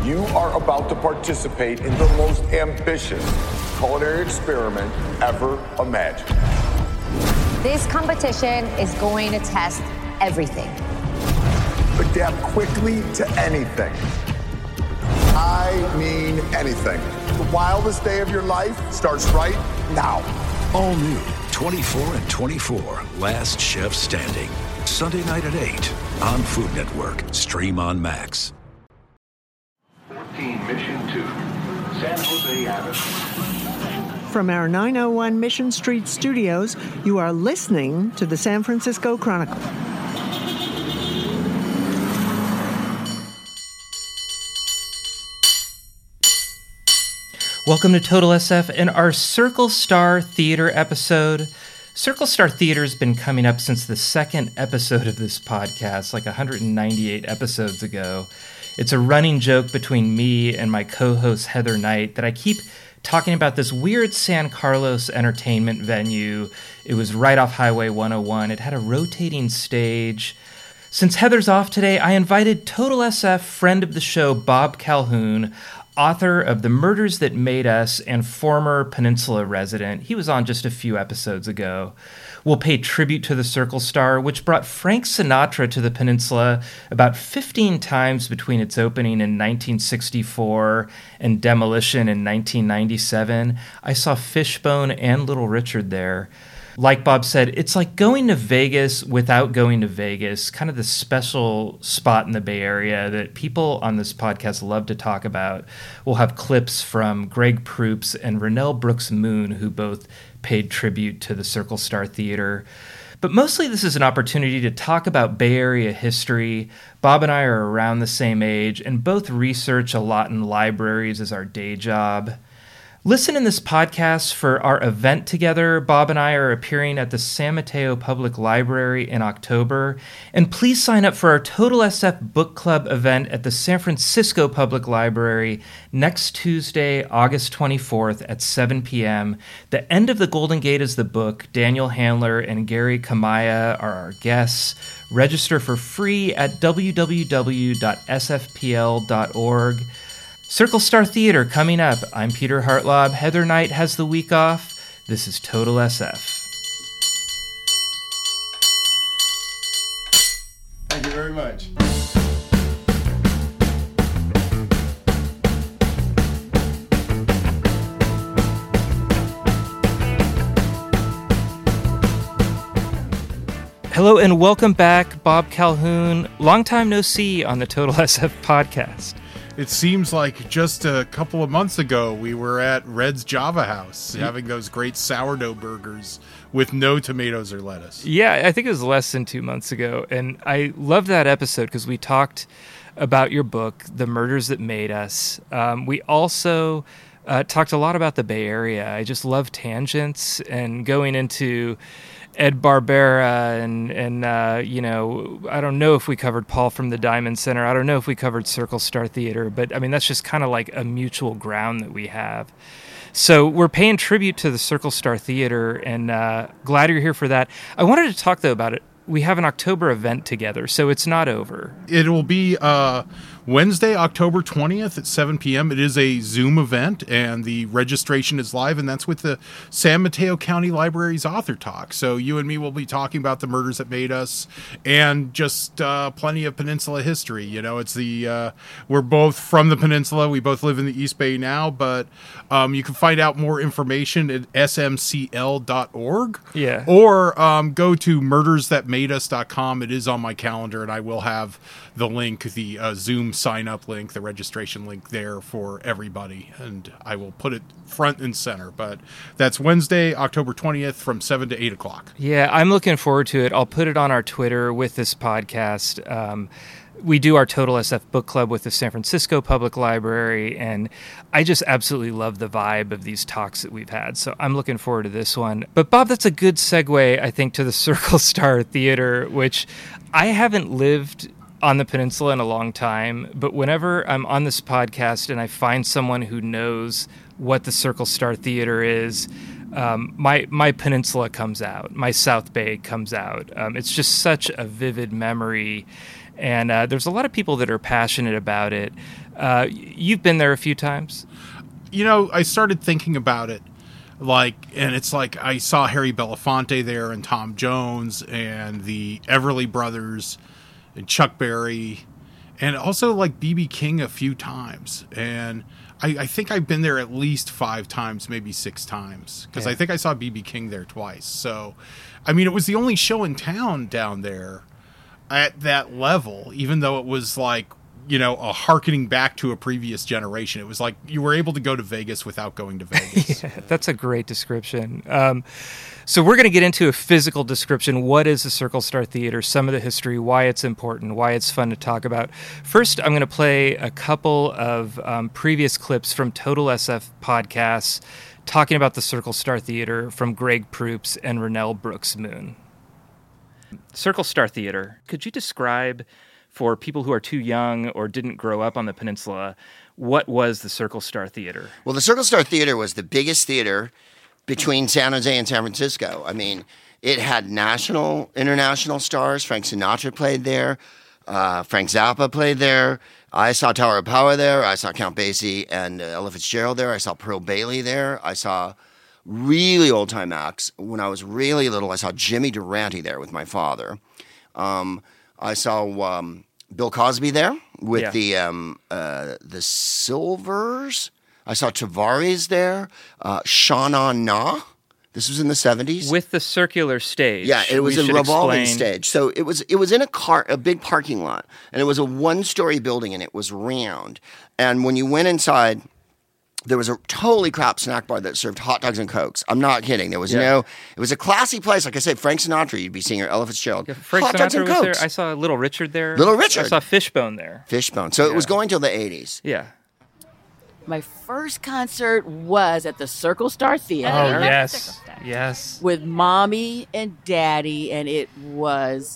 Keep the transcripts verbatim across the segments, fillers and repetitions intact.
You are about to participate in the most ambitious culinary experiment ever imagined. This competition is going to test everything. Adapt quickly to anything. I mean anything. The wildest day of your life starts right now. All new, twenty-four and twenty-four, Last Chef Standing. Sunday night at eight on Food Network. Stream on Max. fourteen Mission two, San Jose Avenue. From our nine oh one Mission Street studios, you are listening to the San Francisco Chronicle. Welcome to Total S F and our Circle Star Theater episode. Circle Star Theater has been coming up since the second episode of this podcast, like one hundred ninety-eight episodes ago. It's a running joke between me and my co-host Heather Knight that I keep talking about this weird San Carlos entertainment venue. It was right off Highway one oh one. It had a rotating stage. Since Heather's off today, I invited Total S F friend of the show, Bob Calhoun, author of The Murders That Made Us and former Peninsula resident. He was on just a few episodes ago. We'll pay tribute to the Circle Star, which brought Frank Sinatra to the Peninsula about fifteen times between its opening in nineteen sixty-four and demolition in nineteen ninety-seven. I saw Fishbone and Little Richard there. Like Bob said, it's like going to Vegas without going to Vegas, kind of the special spot in the Bay Area that people on this podcast love to talk about. We'll have clips from Greg Proops and Rennell Brooks Moon, who both paid tribute to the Circle Star Theater. But mostly this is an opportunity to talk about Bay Area history. Bob and I are around the same age and both research a lot in libraries as our day job. Listen in this podcast for our event together. Bob and I are appearing at the San Mateo Public Library in October. And please sign up for our Total S F Book Club event at the San Francisco Public Library next Tuesday, August twenty-fourth at seven p.m. The End of the Golden Gate is the book. Daniel Handler and Gary Kamaya are our guests. Register for free at w w w dot s f p l dot org. Circle Star Theater coming up. I'm Peter Hartlaub. Heather Knight has the week off. This is Total S F. Thank you very much. Hello and welcome back, Bob Calhoun. Long time no see on the Total S F podcast. It seems like just a couple of months ago we were at Red's Java House yeah. having those great sourdough burgers with no tomatoes or lettuce. Yeah, I think it was less than two months ago. And I love that episode because we talked about your book, The Murders That Made Us. Um, we also uh, talked a lot about the Bay Area. I just love tangents and going into Ed Barbera and, and uh, you know, I don't know if we covered Paul from the Diamond Center. I don't know if we covered Circle Star Theater, but I mean, that's just kind of like a mutual ground that we have. So we're paying tribute to the Circle Star Theater and uh, glad you're here for that. I wanted to talk, though, about it. We have an October event together, so it's not over. It will be uh, Wednesday, October twentieth at seven p.m. It is a Zoom event, and the registration is live, and that's with the San Mateo County Library's Author Talk. So you and me will be talking about the murders that made us and just uh, plenty of Peninsula history. You know, it's the uh, we're both from the Peninsula. We both live in the East Bay now, but um, you can find out more information at s m c l dot org. Yeah. Or um, go to murders that made us dot com. It is on my calendar, and I will have the link, the uh, Zoom sign-up link, the registration link there for everybody, and I will put it front and center. But that's Wednesday, October twentieth from seven to eight o'clock. Yeah, I'm looking forward to it. I'll put it on our Twitter with this podcast. Um, we do our Total S F Book Club with the San Francisco Public Library, and I just absolutely love the vibe of these talks that we've had. So I'm looking forward to this one. But Bob, that's a good segue, I think, to the Circle Star Theater, which I haven't lived on the peninsula in a long time, but whenever I'm on this podcast and I find someone who knows what the Circle Star Theater is, um, my my peninsula comes out, my South Bay comes out. Um, it's just such a vivid memory. And uh, there's a lot of people that are passionate about it. Uh, you've been there a few times. You know, I started thinking about it, like, and it's like I saw Harry Belafonte there and Tom Jones and the Everly Brothers and Chuck Berry and also like B B King a few times. And I, I think I've been there at least five times, maybe six times, because Yeah. I think I saw B B King there twice. So, I mean, it was the only show in town down there at that level, even though it was like, you know, a hearkening back to a previous generation. It was like you were able to go to Vegas without going to Vegas. Yeah, that's a great description. Um, so we're going to get into a physical description. What is the Circle Star Theater? Some of the history, why it's important, why it's fun to talk about. First, I'm going to play a couple of um, previous clips from Total S F podcasts talking about the Circle Star Theater from Greg Proops and Rennell Brooks Moon. Circle Star Theater. Could you describe, for people who are too young or didn't grow up on the peninsula, what was the Circle Star Theater? Well, the Circle Star Theater was the biggest theater between San Jose and San Francisco. I mean, it had national, international stars. Frank Sinatra played there. Uh, Frank Zappa played there. I saw Tower of Power there. I saw Count Basie and uh, Ella Fitzgerald there. I saw Pearl Bailey there. I saw really old-time acts. When I was really little, I saw Jimmy Durante there with my father. Um, I saw um, Bill Cosby there with Yeah. the um, uh, the Silvers. I saw Tavares there. Uh, Sha-Na Na. This was in the seventies. With the circular stage. Yeah, it was we a should revolving explain- stage. So it was it was in a car, a big parking lot, and it was a one-story building, and it was round. And when you went inside, there was a totally crap snack bar that served hot dogs and Cokes. I'm not kidding. There was Yeah. no. It was a classy place. Like I said, Frank Sinatra, you'd be seeing her, Ella Fitzgerald. Yeah, Frank hot dogs Sinatra and was Cokes. there. I saw Little Richard there. Little Richard. I saw Fishbone there. Fishbone. So it was Yeah. going till the eighties. Yeah. My first concert was at the Circle Star Theater Oh, love yes. Circle Star. Yes. with Mommy and Daddy, and it was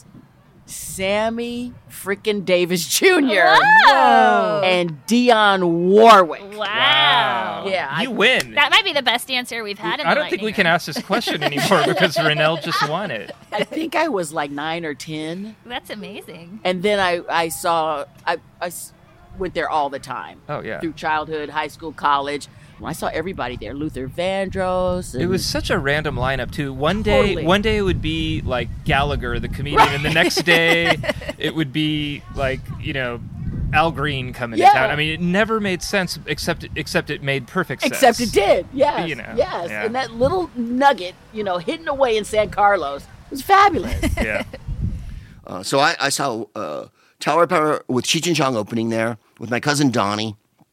Sammy freaking Davis Junior Whoa. and Dionne Warwick. Wow. Yeah, I- You win. That might be the best answer we've had in the I don't think we lightning can round. ask this question anymore because Rennell just won it. I think I was like nine or ten, That's amazing. and then I I saw I I s- went there all the time. Oh, yeah. Through childhood, high school, college. I saw everybody there. Luther Vandross. And It was such a random lineup too. One day, Totally. one day it would be like Gallagher, the comedian, and the next day it would be like you know Al Green coming Yeah. to town. I mean, it never made sense except except it made perfect sense. Except it did, yes, You know, yes. yeah. And that little nugget, you know, hidden away in San Carlos was fabulous. Yeah. Uh, so I, I saw uh, Tower of Power with Cheech and Chong opening there with my cousin Donnie,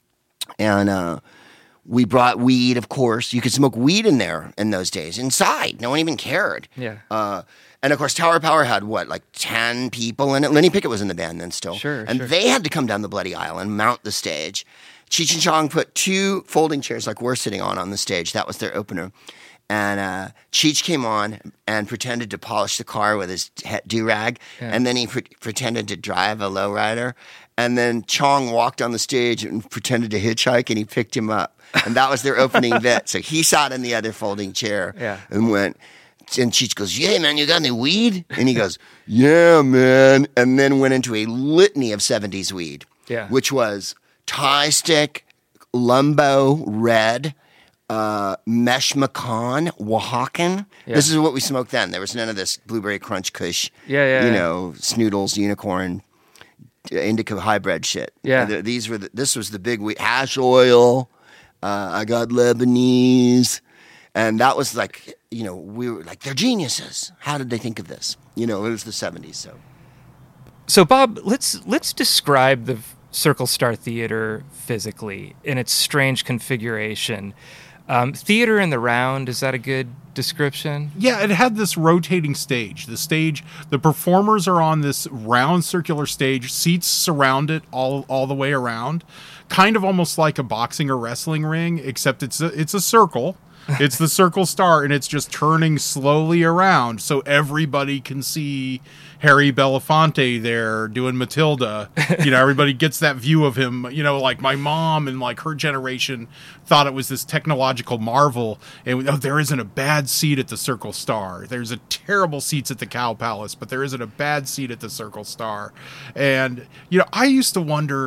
and uh, we brought weed. Of course, you could smoke weed in there in those days inside. No one even cared. Yeah. Uh, and of course, Tower of Power had what, like ten people in it. Lenny Pickett was in the band then still. Sure, and sure. they had to come down the bloody aisle and mount the stage. Cheech and Chong put two folding chairs like we're sitting on on the stage. That was their opener. And uh, Cheech came on and pretended to polish the car with his he- do-rag. Yeah. And then he pre- pretended to drive a lowrider. And then Chong walked on the stage and pretended to hitchhike, and he picked him up. And that was their opening bit. So he sat in the other folding chair Yeah. and went, and Cheech goes, "Yeah, man, you got any weed?" And he goes, "Yeah, man." And then went into a litany of seventies weed, Yeah. which was Thai stick, Lumbo Red, uh, Mesh Macan, Oaxacan. Yeah. This is what we smoked then. There was none of this Blueberry Crunch Kush, Yeah, yeah, you yeah. know, Snoodles, Unicorn, uh, Indica hybrid shit. Yeah. Uh, these were the, this was the big weed. Hash oil. Uh, I got Lebanese. And that was like, you know, we were like, they're geniuses. How did they think of this? You know, it was the seventies, so. So Bob, let's let's describe the Circle Star Theater physically in its strange configuration. Um, theater in the round, is that a good description? Yeah, it had this rotating stage. The stage, the performers are on this round circular stage. Seats surround it all all the way around, kind of almost like a boxing or wrestling ring, except it's a, it's a circle. It's the Circle Star, and it's just turning slowly around, so everybody can see Harry Belafonte there doing Matilda. You know, everybody gets that view of him. You know, like my mom and like her generation thought it was this technological marvel. And oh, there isn't a bad seat at the Circle Star. There's a terrible seats at the Cow Palace, but there isn't a bad seat at the Circle Star. And you know, I used to wonder,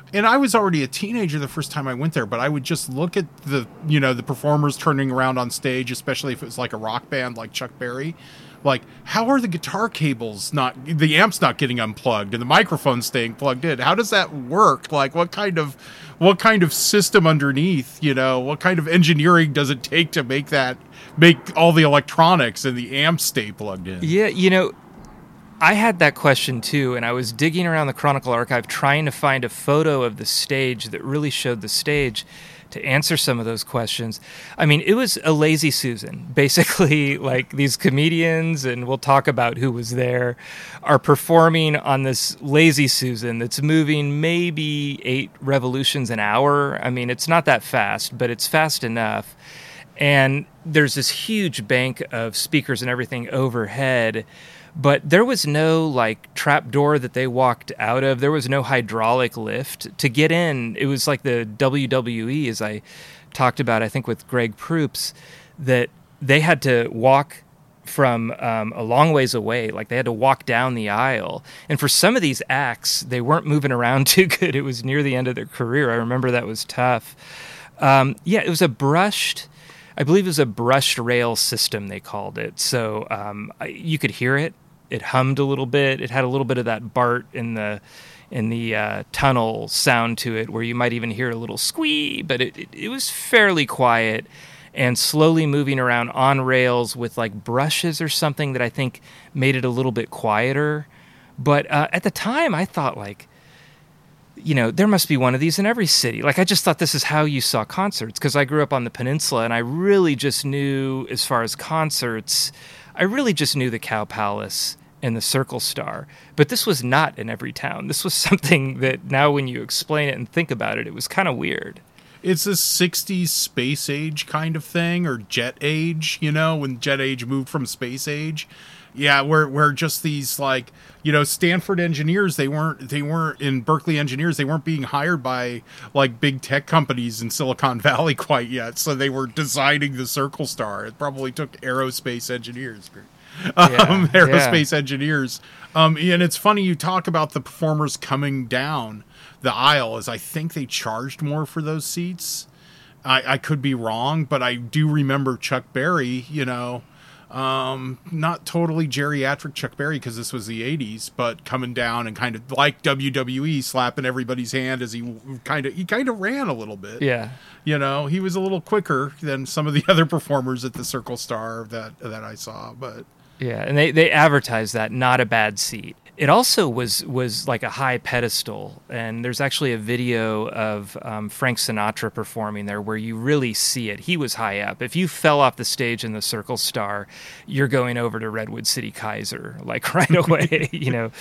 And I was already a teenager the first time I went there, but I would just look at the, you know, the performers turning around on stage, especially if it was like a rock band like Chuck Berry. Like, how are the guitar cables not, the amps not getting unplugged and the microphone staying plugged in? How does that work? Like, what kind of, what kind of system underneath, you know, what kind of engineering does it take to make that, make all the electronics and the amps stay plugged in? Yeah, you know, I had that question too, and I was digging around the Chronicle archive trying to find a photo of the stage that really showed the stage to answer some of those questions. I mean, it was a lazy Susan. Basically, like, these comedians, and we'll talk about who was there, are performing on this lazy Susan that's moving maybe eight revolutions an hour. I mean, it's not that fast, but it's fast enough. And there's this huge bank of speakers and everything overhead. But there was no, like, trap door that they walked out of. There was no hydraulic lift. To get in, it was like the W W E, as I talked about, I think, with Greg Proops, that they had to walk from um, a long ways away. Like, they had to walk down the aisle. And for some of these acts, they weren't moving around too good. It was near the end of their career. I remember that was tough. Um, yeah, it was a brushed... I believe it was a brushed rail system, they called it. So um, I, you could hear it. It hummed a little bit. It had a little bit of that Bart in the in the uh, tunnel sound to it, where you might even hear a little squee, but it, it, it was fairly quiet and slowly moving around on rails with like brushes or something that I think made it a little bit quieter. But uh, at the time, I thought, like, you know, there must be one of these in every city. Like, I just thought this is how you saw concerts, because I grew up on the peninsula, and I really just knew, as far as concerts, I really just knew the Cow Palace and the Circle Star. But this was not in every town. This was something that now when you explain it and think about it, it was kind of weird. It's a sixties space age kind of thing, or jet age, you know, when jet age moved from space age. Yeah, where where just these, like, you know, Stanford engineers, they weren't they weren't in Berkeley engineers, they weren't being hired by like big tech companies in Silicon Valley quite yet. So they were designing the Circle Star. It probably took aerospace engineers, um, yeah, aerospace yeah. engineers. Um, and it's funny you talk about the performers coming down the aisle, as I think they charged more for those seats. I, I could be wrong, but I do remember Chuck Berry, you know. Um, not totally geriatric Chuck Berry, because this was the eighties, but coming down and kind of like W W E, slapping everybody's hand as he kind of he kind of ran a little bit. Yeah, you know, he was a little quicker than some of the other performers at the Circle Star that that I saw. But yeah, and they they advertised that not a bad seat. It also was was like a high pedestal, and there's actually a video of um, Frank Sinatra performing there where you really see it. He was high up. If you fell off the stage in the Circle Star, you're going over to Redwood City Kaiser, like, right away, you know.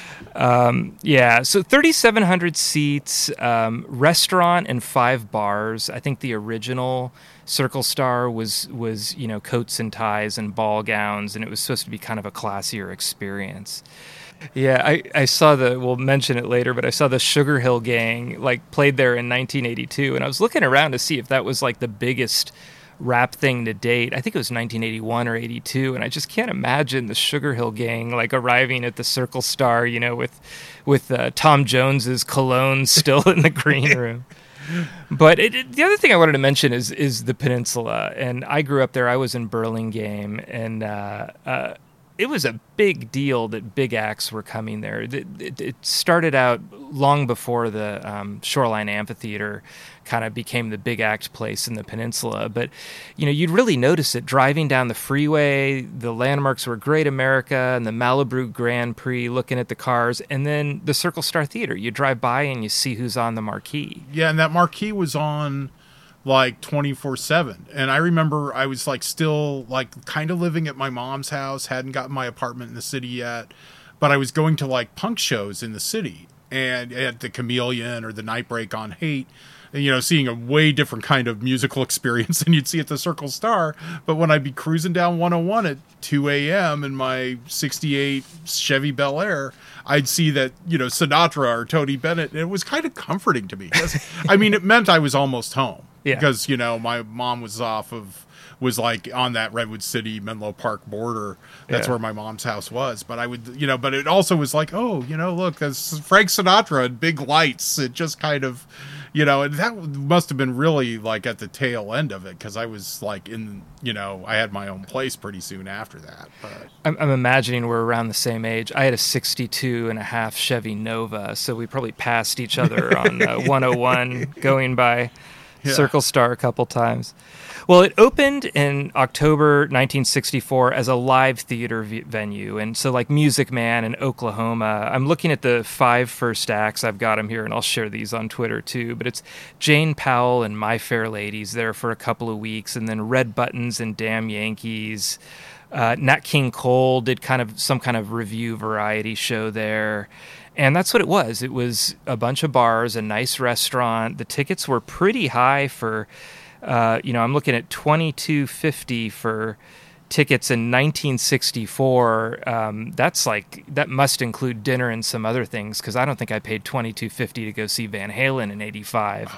Um, yeah, so thirty-seven hundred seats, um, restaurant and five bars. I think the original Circle Star was, was, you know, coats and ties and ball gowns, and it was supposed to be kind of a classier experience. Yeah, I, I saw the, we'll mention it later, but I saw the Sugar Hill Gang, like, played there in nineteen eighty-two, and I was looking around to see if that was, like, the biggest rap thing to date. I think it was nineteen eighty-one or eighty-two, and I just can't imagine the Sugar Hill Gang, like, arriving at the Circle Star, you know, with with uh, Tom Jones's cologne still in the green room. But it, it, the other thing I wanted to mention is is the peninsula, and I grew up there. I was in Burlingame, and uh, uh, it was a big deal that big acts were coming there. It, it, it started out long before the um, Shoreline Amphitheater kind of became the big act place in the peninsula. But, you know, you'd really notice it driving down the freeway. The landmarks were Great America and the Malibu Grand Prix, looking at the cars, and then the Circle Star Theater. You drive by and you see who's on the marquee. Yeah, and that marquee was on like twenty-four seven. And I remember I was like still like kind of living at my mom's house, hadn't gotten my apartment in the city yet, but I was going to like punk shows in the city, and at the Chameleon or the Nightbreak on Hate, and, you know, seeing a way different kind of musical experience than you'd see at the Circle Star. But when I'd be cruising down one oh one at two a.m. in my sixty-eight Chevy Bel Air, I'd see that, you know, Sinatra or Tony Bennett, and it was kind of comforting to me. I mean, it meant I was almost home. Yeah. Because, you know, my mom was off of, was like on that Redwood City, Menlo Park border. That's Yeah. where my mom's house was. But I would, you know, but it also was like, oh, you know, look, that's Frank Sinatra and big lights. It just kind of, you know, and that must have been really like at the tail end of it. Cause I was like in, you know, I had my own place pretty soon after that. But I'm, I'm imagining we're around the same age. I had a sixty-two and a half Chevy Nova, so we probably passed each other on uh, one oh one going by Yeah. Circle Star a couple times. Well, it opened in October nineteen sixty-four as a live theater v- venue. And so like Music Man in Oklahoma, I'm looking at the five first acts. I've got them here, and I'll share these on Twitter too. But it's Jane Powell and My Fair Ladies there for a couple of weeks, and then Red Buttons and Damn Yankees. Uh, Nat King Cole did kind of some kind of review variety show there. And that's what it was. It was a bunch of bars, a nice restaurant. The tickets were pretty high for, uh, you know, I'm looking at twenty-two fifty for tickets in nineteen sixty-four. Um, that's like, that must include dinner and some other things, because I don't think I paid twenty-two fifty to go see Van Halen in eighty-five.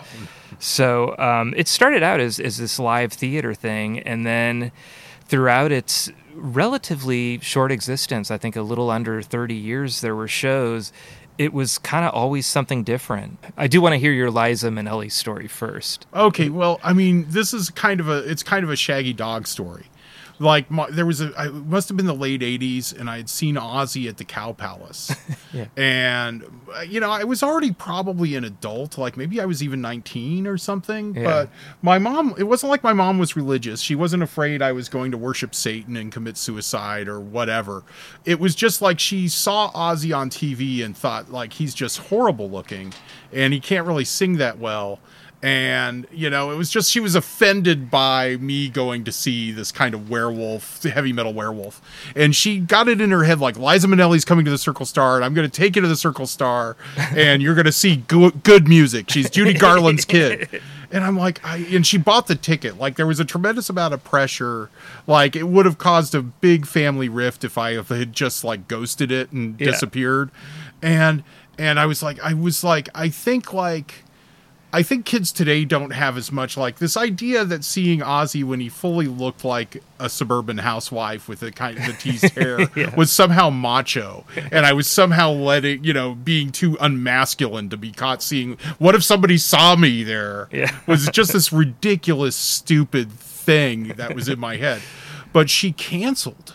So um, it started out as, as this live theater thing, and then throughout its relatively short existence, I think a little under thirty years, there were shows, it was kind of always something different. I do want to hear your Liza Minnelli story first. okay, well, I mean, this is kind of a, it's kind of a Shaggy Dog story. Like my, there was a, I, it must have been the late eighties, and I had seen Ozzy at the Cow Palace. Yeah. And, uh, you know, I was already probably an adult, like maybe I was even nineteen or something. Yeah. But my mom, it wasn't like my mom was religious. She wasn't afraid I was going to worship Satan and commit suicide or whatever. It was just like she saw Ozzy on T V and thought, like, he's just horrible looking and he can't really sing that well. And, you know, it was just, she was offended by me going to see this kind of werewolf, heavy metal werewolf. And she got it in her head, like, Liza Minnelli's coming to the Circle Star, and I'm going to take you to the Circle Star, and you're going to see go- good music. She's Judy Garland's kid. And I'm like, I, and she bought the ticket. Like, there was a tremendous amount of pressure. Like, it would have caused a big family rift if I had just, like, ghosted it and Yeah. disappeared. And, and I was like, I was like, I think, like, I think kids today don't have as much like this idea that seeing Ozzy when he fully looked like a suburban housewife with the kind of the teased hair Yeah. was somehow macho. And I was somehow letting, you know, being too unmasculine to be caught seeing, what if somebody saw me there? Yeah. Was just this ridiculous, stupid thing that was in my head. But she canceled.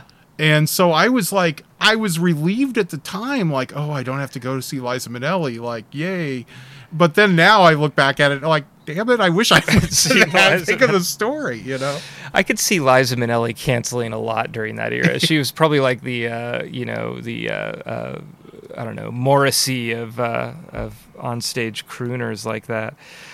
And so I was like, I was relieved at the time, like, oh, I don't have to go to see Liza Minnelli, like, yay. But then now I look back at it like, damn it, I wish I could See see Liza think of the story, you know? I could see Liza Minnelli canceling a lot during that era. She was probably like the, uh, you know, the, uh, uh, I don't know, Morrissey of uh, of onstage crooners like that.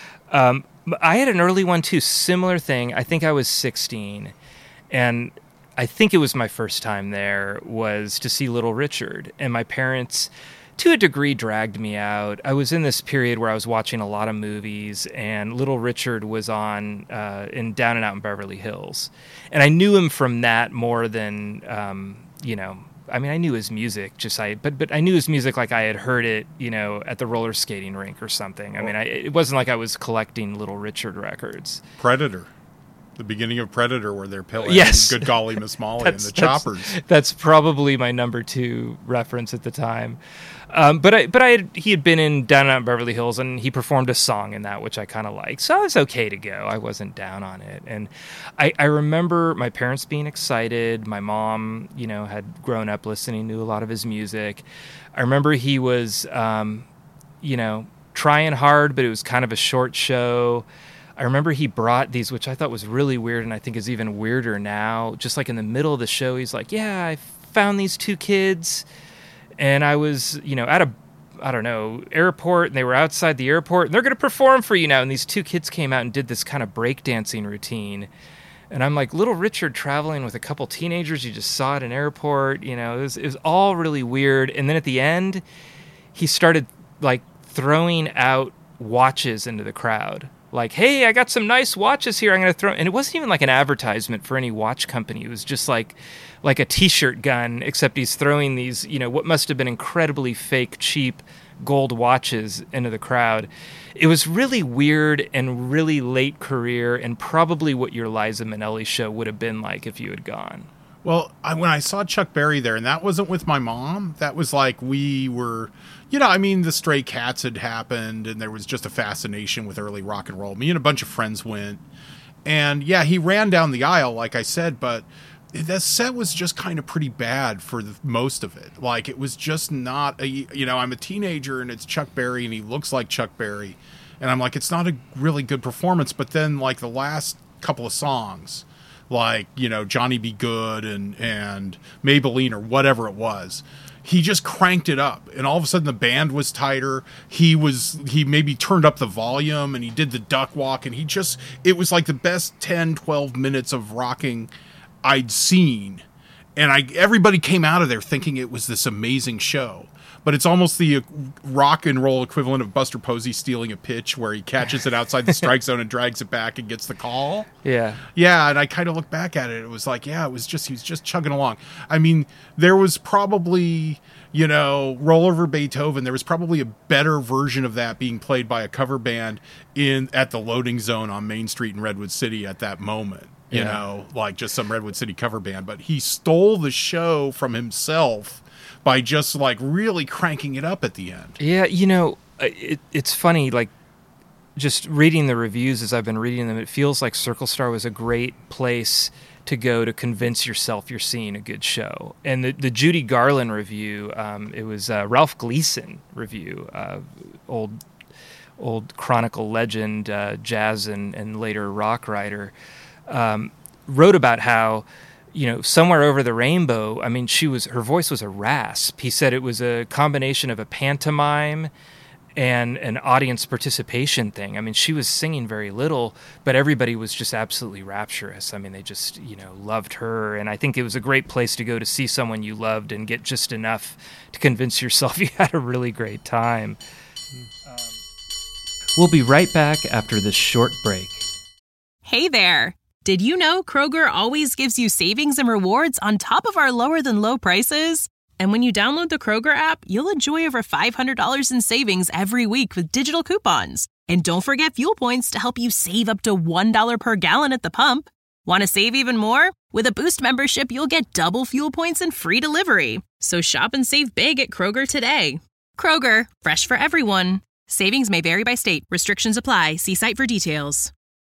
Um, but I had an early one too, similar thing. I think I was sixteen, and I think it was my first time there was to see Little Richard, and my parents, to a degree, dragged me out. I was in this period where I was watching a lot of movies, and Little Richard was on uh, in Down and Out in Beverly Hills. And I knew him from that more than, um, you know, I mean, I knew his music, just I, but but I knew his music like I had heard it, you know, at the roller skating rink or something. I mean, I, it wasn't like I was collecting Little Richard records. Predator. The beginning of Predator where they're playing Yes. Good Golly Miss Molly and That's- the that's- Choppers. That's probably my number two reference at the time. Um, but I, but I had, he had been in Down and Out in Beverly Hills, and he performed a song in that, which I kind of liked. So I was okay to go. I wasn't down on it. And I, I remember my parents being excited. My mom, you know, had grown up listening to a lot of his music. I remember he was, um, you know, trying hard, but it was kind of a short show. I remember he brought these, which I thought was really weird, and I think is even weirder now. Just like in the middle of the show, he's like, yeah, I found these two kids, and I was, you know, at a, I don't know, airport, and they were outside the airport, and they're going to perform for you now. And these two kids came out and did this kind of breakdancing routine. And I'm like, Little Richard traveling with a couple teenagers you just saw at an airport, you know, it was, it was all really weird. And then at the end, he started, like, throwing out watches into the crowd. Like, hey, I got some nice watches here. I'm going to throw, and it wasn't even like an advertisement for any watch company. It was just like, like a T-shirt gun, except he's throwing these, you know, what must have been incredibly fake, cheap gold watches into the crowd. It was really weird and really late career, and probably what your Liza Minnelli show would have been like if you had gone. Well, I, when I saw Chuck Berry there, and that wasn't with my mom, that was like we were, you know, I mean, the Stray Cats had happened, and there was just a fascination with early rock and roll. Me and a bunch of friends went, and yeah, he ran down the aisle, like I said, but that set was just kind of pretty bad for the, most of it. Like, it was just not, a, you know, I'm a teenager, and it's Chuck Berry, and he looks like Chuck Berry, and I'm like, it's not a really good performance, but then, like, the last couple of songs, like, you know, Johnny Be Good and, and Maybelline or whatever it was, he just cranked it up, and all of a sudden the band was tighter. He was, he maybe turned up the volume, and he did the duck walk, and he just, it was like the best ten, twelve minutes of rocking I'd seen. And I, everybody came out of there thinking it was this amazing show. But it's almost the rock and roll equivalent of Buster Posey stealing a pitch, where he catches it outside the strike zone and drags it back and gets the call. Yeah. Yeah, and I kind of look back at it. It was like, yeah, it was just, he was just chugging along. I mean, there was probably, you know, Roll Over Beethoven. There was probably a better version of that being played by a cover band in at the loading zone on Main Street in Redwood City at that moment. You Yeah. know, like just some Redwood City cover band. But he stole the show from himself by just like really cranking it up at the end. Yeah, you know, it, it's funny, like, just reading the reviews as I've been reading them, it feels like Circle Star was a great place to go to convince yourself you're seeing a good show. And the, the Judy Garland review, um, it was uh, Ralph Gleason review, uh, old old Chronicle legend, uh, jazz and, and later rock writer, um, wrote about how, you know, Somewhere Over the Rainbow, I mean, she was, her voice was a rasp. He said it was a combination of a pantomime and an audience participation thing. I mean, she was singing very little, but everybody was just absolutely rapturous. I mean, they just, you know, loved her. And I think it was a great place to go to see someone you loved and get just enough to convince yourself you had a really great time. Um, we'll be right back after this short break. Hey there. Did you know Kroger always gives you savings and rewards on top of our lower than low prices? And when you download the Kroger app, you'll enjoy over five hundred dollars in savings every week with digital coupons. And don't forget fuel points to help you save up to one dollar per gallon at the pump. Want to save even more? With a Boost membership, you'll get double fuel points and free delivery. So shop and save big at Kroger today. Kroger, fresh for everyone. Savings may vary by state. Restrictions apply. See site for details.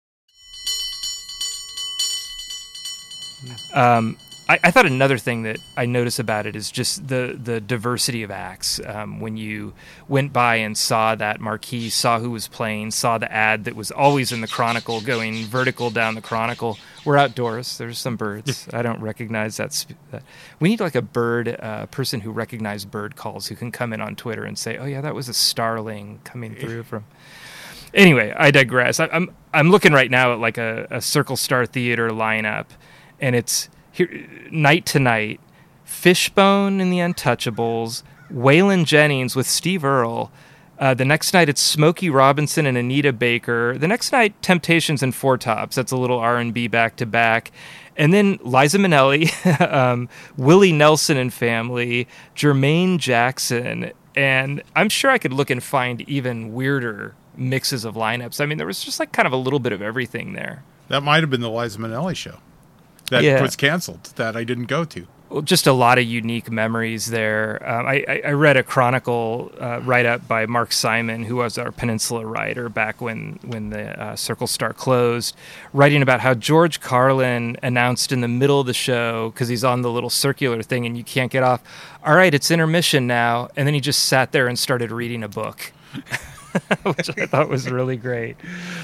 Um, I, I thought another thing that I noticed about it is just the, the diversity of acts. Um, when you went by and saw that marquee, saw who was playing, saw the ad that was always in the Chronicle going vertical down the Chronicle. We're outdoors. There's some birds. I don't recognize that. Sp- that. We need like a bird uh, person who recognizes bird calls who can come in on Twitter and say, oh, yeah, that was a starling coming through from... Anyway, I digress. I, I'm I'm looking right now at like a, a Circle Star Theater lineup. And it's here, Night to Night, Fishbone and the Untouchables, Waylon Jennings with Steve Earle. Uh, the next night, it's Smokey Robinson and Anita Baker. The next night, Temptations and Four Tops. That's a little R and B back-to-back. And then Liza Minnelli, um, Willie Nelson and Family, Jermaine Jackson. And I'm sure I could look and find even weirder mixes of lineups. I mean, there was just like kind of a little bit of everything there. That might have been the Liza Minnelli show. That yeah. was canceled, that I didn't go to. Well, just a lot of unique memories there. Um, I, I read a Chronicle uh, write-up by Mark Simon, who was our Peninsula writer back when, when the uh, Circle Star closed, writing about how George Carlin announced in the middle of the show, because he's on the little circular thing and you can't get off, all right, it's intermission now. And then he just sat there and started reading a book, which I thought was really great.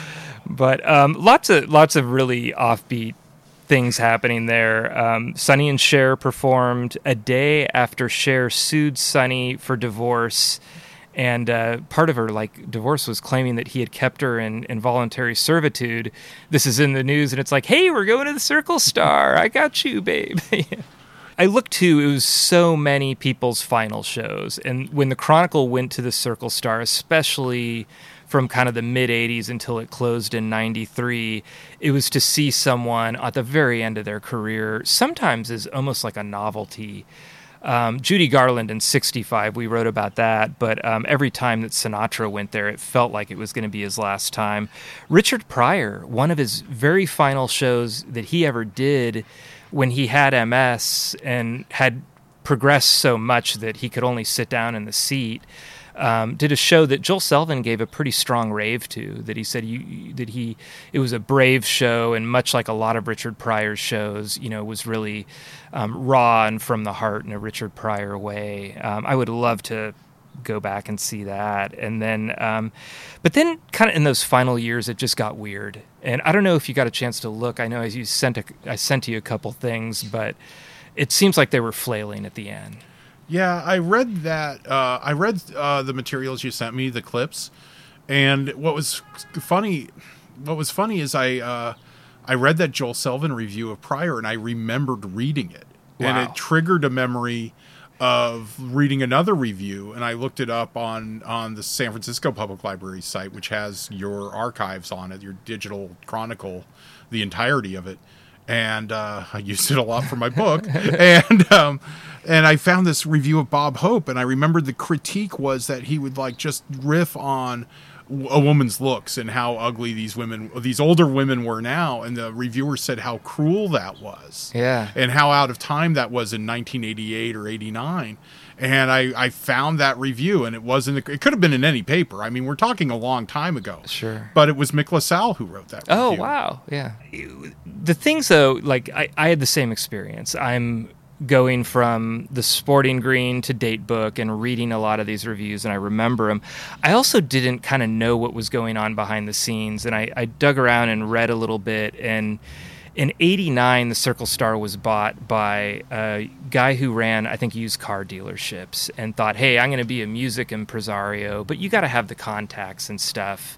But um, lots of lots of really offbeat things happening there. Um, Sonny and Cher performed a day after Cher sued Sonny for divorce, and uh, part of her like divorce was claiming that he had kept her in involuntary servitude. This is in the news, and it's like, hey, we're going to the Circle Star. I got you, babe. I looked too, it was so many people's final shows, and when the Chronicle went to the Circle Star, especially from kind of the mid-eighties until it closed in ninety-three, it was to see someone at the very end of their career, sometimes as almost like a novelty. Um, Judy Garland in sixty-five, we wrote about that, but um, every time that Sinatra went there, it felt like it was going to be his last time. Richard Pryor, one of his very final shows that he ever did when he had M S and had progressed so much that he could only sit down in the seat, Um, did a show that Joel Selvin gave a pretty strong rave to, that he said you, that he it was a brave show, and much like a lot of Richard Pryor's shows, you know, was really um, raw and from the heart in a Richard Pryor way. Um, I would love to go back and see that. And then, um, but then kind of in those final years, it just got weird. And I don't know if you got a chance to look. I know as you sent a, I sent you a couple things, but it seems like they were flailing at the end. Yeah, I read that. Uh, I read uh, the materials you sent me, the clips, and what was funny, what was funny is I uh, I read that Joel Selvin review of Pryor, and I remembered reading it, Wow. and it triggered a memory of reading another review, and I looked it up on on the San Francisco Public Library site, which has your archives on it, your digital chronicle, the entirety of it. And uh, I used it a lot for my book, and um, and I found this review of Bob Hope, and I remembered the critique was that he would like just riff on a woman's looks and how ugly these women, these older women were now, and the reviewer said how cruel that was, Yeah. and how out of time that was in nineteen eighty-eight or eighty-nine. And I, I found that review, and it wasn't. It could have been in any paper. I mean, we're talking a long time ago. Sure. But it was Mick LaSalle who wrote that review. Oh, wow. Yeah. The things, though, like, I, I had the same experience. I'm going from the Sporting Green to Datebook and reading a lot of these reviews, and I remember them. I also didn't kind of know what was going on behind the scenes, and I, I dug around and read a little bit, and in eighty-nine, the Circle Star was bought by a guy who ran, I think, used car dealerships and thought, hey, I'm going to be a music impresario, but you got to have the contacts and stuff.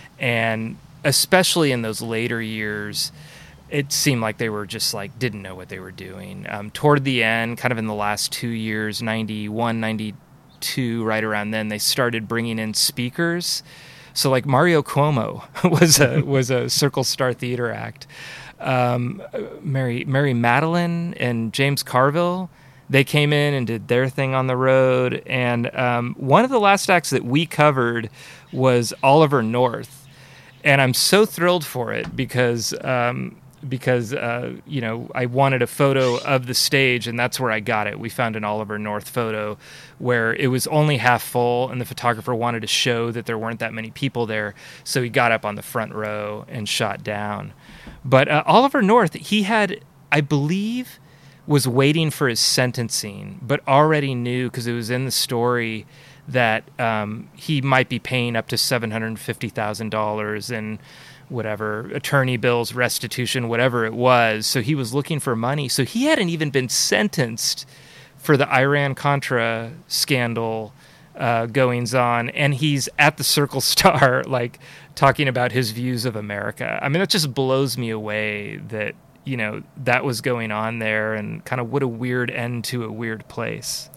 And especially in those later years, it seemed like they were just like, didn't know what they were doing. Um, toward the end, kind of in the last two years, ninety-one, ninety-two, right around then, they started bringing in speakers. So like Mario Cuomo was a, was a Circle Star Theater act. Um, Mary Mary Madeline and James Carville, they came in and did their thing on the road. And um, one of the last acts that we covered was Oliver North, and I'm so thrilled for it because um, because uh, you know, I wanted a photo of the stage, and that's where I got it. We found an Oliver North photo where it was only half full, and the photographer wanted to show that there weren't that many people there, so he got up on the front row and shot down. But uh, Oliver North, he had, I believe, was waiting for his sentencing, but already knew, because it was in the story, that um, he might be paying up to seven hundred fifty thousand dollars in whatever, attorney bills, restitution, whatever it was. So he was looking for money. So he hadn't even been sentenced for the Iran-Contra scandal uh, goings on, and he's at the Circle Star, like, talking about his views of America. I mean, that just blows me away that, you know, that was going on there, and kind of what a weird end to a weird place.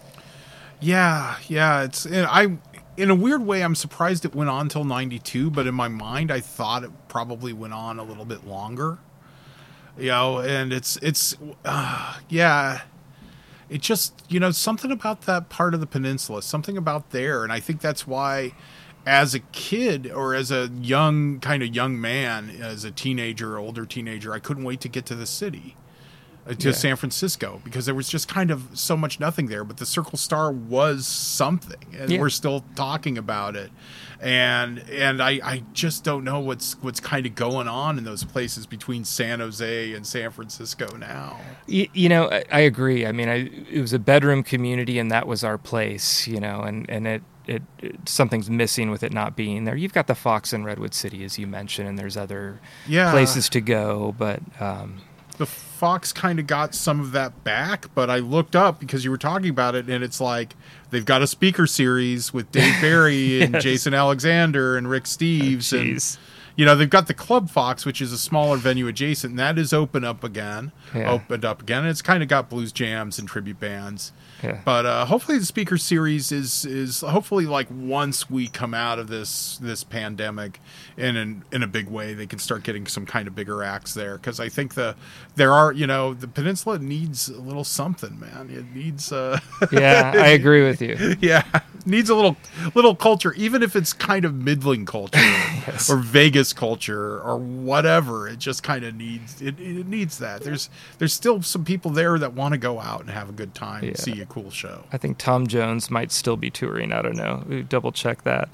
Yeah, yeah. It's I, in a weird way, I'm surprised it went on till ninety-two, but in my mind, I thought it probably went on a little bit longer. You know, and it's it's uh, yeah. It just, you know, something about that part of the peninsula, something about there, and I think that's why, as a kid or as a young kind of young man, as a teenager, older teenager, I couldn't wait to get to the city, uh, to Yeah. San Francisco, because there was just kind of so much nothing there. But the Circle Star was something, and Yeah. we're still talking about it. And and I, I just don't know what's what's kind of going on in those places between San Jose and San Francisco now. You, you know, I, I agree. I mean, I, it was a bedroom community, and that was our place, you know, and, and it, it, it something's missing with it not being there. You've got the Fox in Redwood City, as you mentioned, and there's other Yeah. places to go, but... Um, The Fox kind of got some of that back, but I looked up because you were talking about it, and it's like they've got a speaker series with Dave Barry and Yes. Jason Alexander and Rick Steves, Oh, and jeez. you know, they've got the Club Fox, which is a smaller venue adjacent, and that is open up again, Yeah. opened up again. And it's kind of got blues jams and tribute bands. Yeah. But uh, hopefully the speaker series is is hopefully like once we come out of this this pandemic in an, in a big way, they can start getting some kind of bigger acts there, because I think the there are you know the Peninsula needs a little something, man. It needs uh Yeah, I agree with you. Yeah, needs a little little culture, even if it's kind of middling culture Yes. or Vegas culture or whatever. It just kind of needs it, it needs that. There's there's still some people there that want to go out and have a good time and Yeah. see a cool show. I think Tom Jones might still be touring. I don't know. We double check that.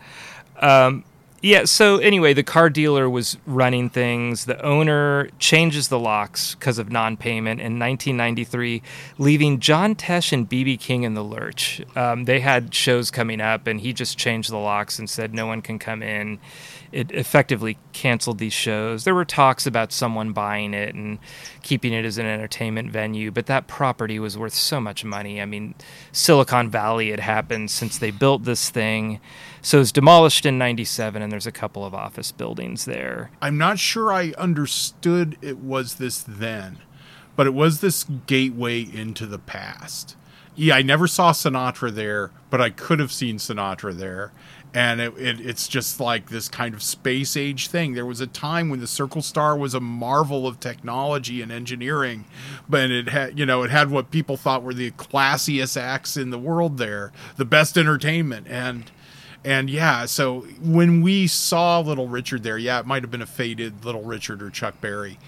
Um, yeah. So anyway, the car dealer was running things. The owner changes the locks because of non-payment in nineteen ninety-three, leaving John Tesh and B B King in the lurch. Um, they had shows coming up, and he just changed the locks and said no one can come in. It effectively canceled these shows. There were talks about someone buying it and keeping it as an entertainment venue, but that property was worth so much money. I mean, Silicon Valley had happened since they built this thing. So it was demolished in ninety-seven, and there's a couple of office buildings there. I'm not sure I understood it was this then, but it was this gateway into the past. Yeah, I never saw Sinatra there, but I could have seen Sinatra there. And it, it, it's just like this kind of space age thing. There was a time when the Circle Star was a marvel of technology and engineering, but it had, you know, it had what people thought were the classiest acts in the world there, the best entertainment. And, and yeah, so when we saw Little Richard there, yeah, it might have been a faded Little Richard or Chuck Berry.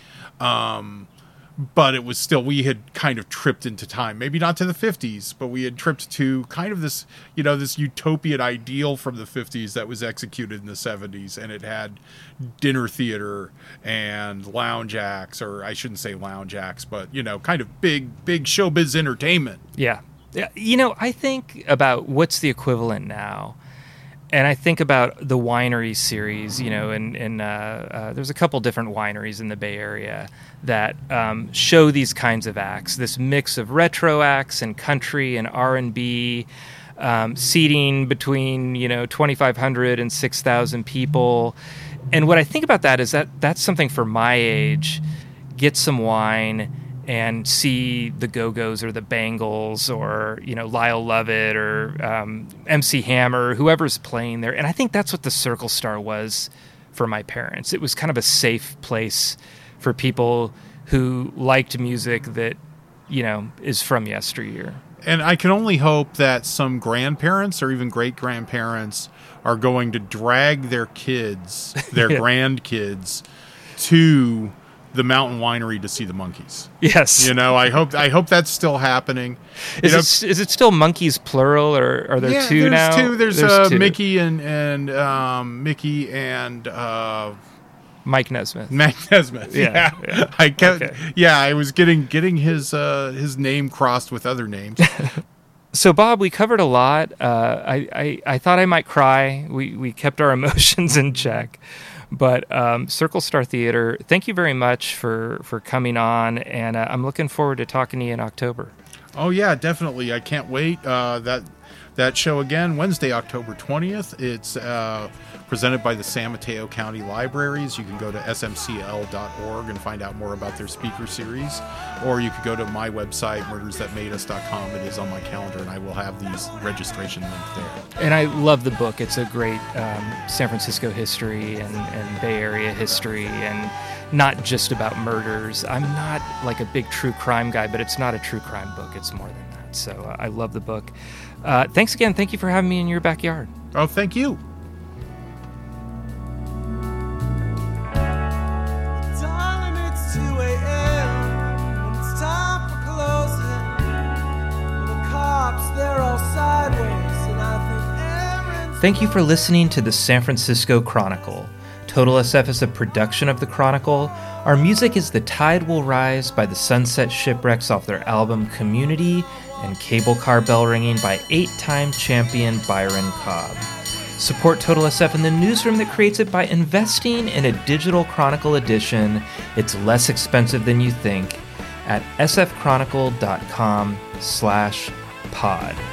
Um, But it was still, we had kind of tripped into time. Maybe not to the fifties, but we had tripped to kind of this, you know, this utopian ideal from the fifties that was executed in the seventies. And it had dinner theater and lounge acts, or I shouldn't say lounge acts, but, you know, kind of big, big showbiz entertainment. Yeah. Yeah. You know, I think about what's the equivalent now. And I think about the winery series, you know, and, and uh, uh, there's a couple different wineries in the Bay Area that um, show these kinds of acts, this mix of retro acts and country and R and B, um, seating between, you know, twenty-five hundred and six thousand people. And what I think about that is that that's something for my age. Get some wine and see the Go-Go's or the Bangles or, you know, Lyle Lovett or um, M C Hammer, whoever's playing there. And I think that's what the Circle Star was for my parents. It was kind of a safe place for people who liked music that, you know, is from yesteryear. And I can only hope that some grandparents or even great-grandparents are going to drag their kids, their Yeah. grandkids, to the Mountain Winery to see the monkeys. Yes. You know, I hope I hope that's still happening. You Is know, it, is it still monkeys plural, or are there yeah, two there's now? two. There's, uh, two. Mickey and and um, Mickey and uh, Mike Nesmith. Mike Nesmith. Yeah, Yeah, yeah. I kept. Okay. Yeah, I was getting getting his uh, his name crossed with other names. So, Bob, we covered a lot. Uh, I, I I thought I might cry. We we kept our emotions in check. But um, Circle Star Theater, thank you very much for, for coming on, and uh, I'm looking forward to talking to you in October. Oh yeah, definitely. I can't wait. Uh, that that show again, Wednesday, October twentieth. It's uh, presented by the San Mateo County Libraries. You can go to s m c l dot org and find out more about their speaker series, or you could go to my website, murders that made us dot com. It is on my calendar, and I will have these registration linked there. And I love the book. It's a great um, San Francisco history and, and Bay Area history, and not just about murders. I'm not like a big true crime guy, but it's not a true crime book. It's more than that. So uh, I love the book. Uh, thanks again. Thank you for having me in your backyard. Oh, thank you. Darling, it's two a.m. It's time for closing. The cops, they're all sideways, and I think Aaron's Thank you for listening to the San Francisco Chronicle. Total S F is a production of the Chronicle. Our music is The Tide Will Rise by the Sunset Shipwrecks off their album Community, and Cable Car Bell Ringing by eight-time champion Byron Cobb. Support Total S F in the newsroom that creates it by investing in a digital Chronicle edition. It's less expensive than you think at s f chronicle dot com slash pod.